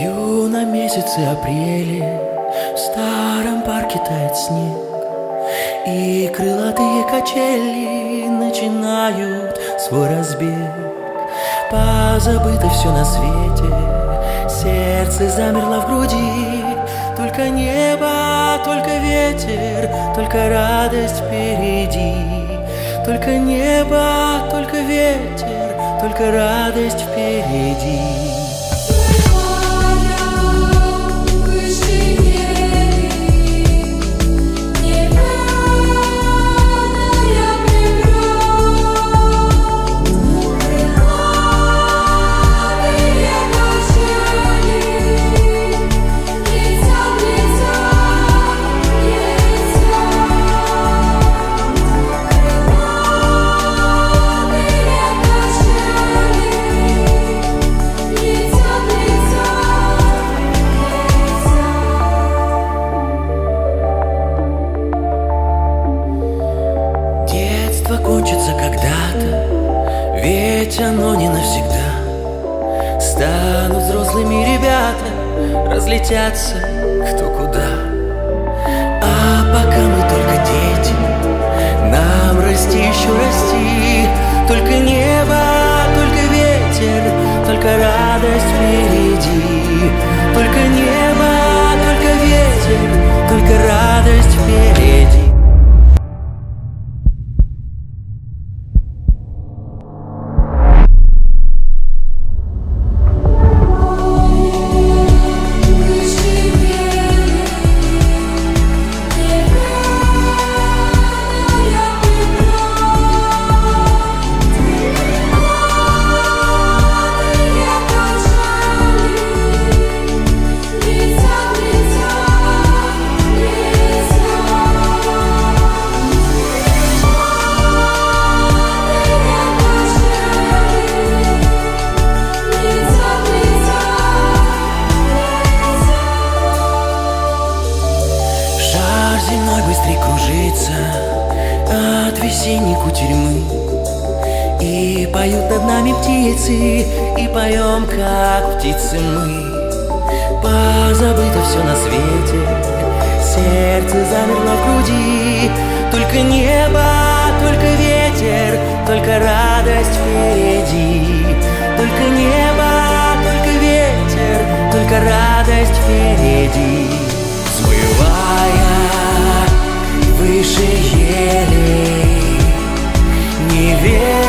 Стою на месяце апреле, в старом парке тает снег, и крылатые качели начинают свой разбег. Позабыто все на свете, сердце замерло в груди. Только небо, только ветер, только радость впереди. Только небо, только ветер, только радость впереди. Кончится когда-то, ведь оно не навсегда. Станут взрослыми ребята, разлетятся кто куда. А пока мы только дети, нам расти еще расти. Только небо, только ветер, только радость впереди. Только небо, только ветер, только радость впереди. Земной быстрей кружится от весенней кутерьмы, и поют над нами птицы, и поем, как птицы мы. Позабыто все на свете, сердце замерло в груди. Только небо, только ветер, только радость впереди. Только небо, только ветер, только радость впереди. Взмывая выше елей, не верь.